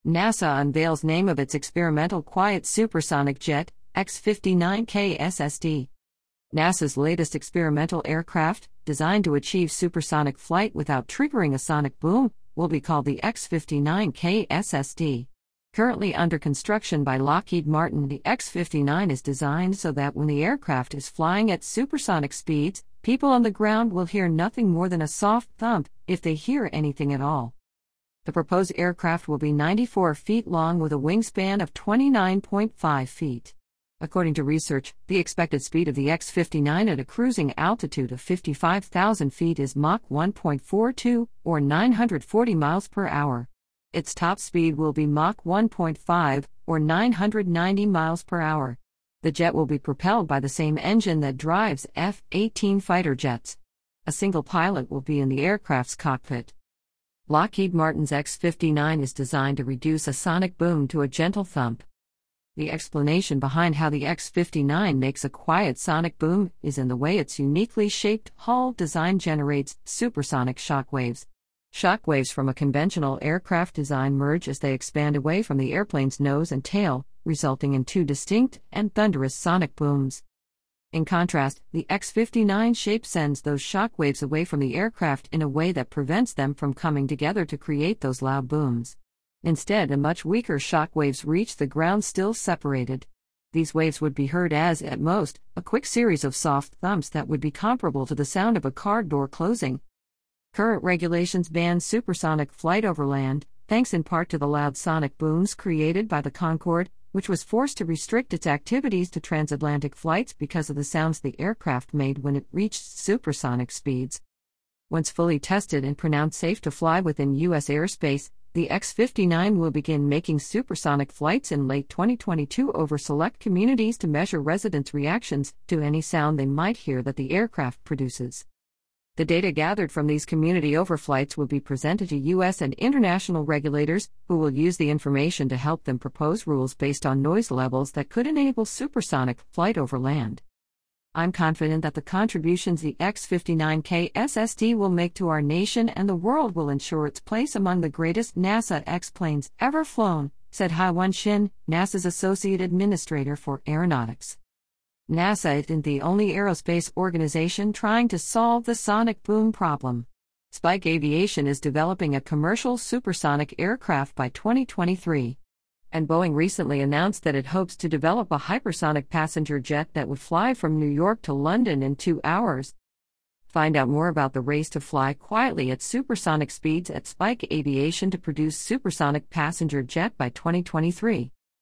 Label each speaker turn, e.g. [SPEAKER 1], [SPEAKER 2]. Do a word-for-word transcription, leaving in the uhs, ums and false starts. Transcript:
[SPEAKER 1] NASA unveils name of its experimental quiet supersonic jet, X fifty-nine K S S D. NASA's latest experimental aircraft, designed to achieve supersonic flight without triggering a sonic boom, will be called the X fifty-nine K S S D. Currently under construction by Lockheed Martin, the X fifty-nine is designed so that when the aircraft is flying at supersonic speeds, people on the ground will hear nothing more than a soft thump, if they hear anything at all. The proposed aircraft will be ninety-four feet long with a wingspan of twenty-nine point five feet. According to research, the expected speed of the X fifty-nine at a cruising altitude of fifty-five thousand feet is Mach one point four two, or nine hundred forty miles per hour. Its top speed will be Mach one point five, or nine hundred ninety miles per hour. The jet will be propelled by the same engine that drives F eighteen fighter jets. A single pilot will be in the aircraft's cockpit. Lockheed Martin's X fifty-nine is designed to reduce a sonic boom to a gentle thump. The explanation behind how the X fifty-nine makes a quiet sonic boom is in the way its uniquely shaped hull design generates supersonic shock waves. Shock waves from a conventional aircraft design merge as they expand away from the airplane's nose and tail, resulting in two distinct and thunderous sonic booms. In contrast, the X fifty-nine shape sends those shock waves away from the aircraft in a way that prevents them from coming together to create those loud booms. Instead, a much weaker shock waves reach the ground still separated. These waves would be heard as, at most, a quick series of soft thumps that would be comparable to the sound of a car door closing. Current regulations ban supersonic flight over land, thanks in part to the loud sonic booms created by the Concorde, which was forced to restrict its activities to transatlantic flights because of the sounds the aircraft made when it reached supersonic speeds. Once fully tested and pronounced safe to fly within U S airspace, the X fifty-nine will begin making supersonic flights in late twenty twenty-two over select communities to measure residents' reactions to any sound they might hear that the aircraft produces. The data gathered from these community overflights will be presented to U S and international regulators, who will use the information to help them propose rules based on noise levels that could enable supersonic flight over land. I'm confident that the contributions the X fifty-nine K S S D will make to our nation and the world will ensure its place among the greatest NASA X-planes ever flown, said Haiwan Shin, NASA's Associate Administrator for Aeronautics. NASA isn't the only aerospace organization trying to solve the sonic boom problem. Spike Aviation is developing a commercial supersonic aircraft by twenty twenty-three. And Boeing recently announced that it hopes to develop a hypersonic passenger jet that would fly from New York to London in two hours. Find out more about the race to fly quietly at supersonic speeds at Spike Aviation to produce supersonic passenger jet by twenty twenty-three.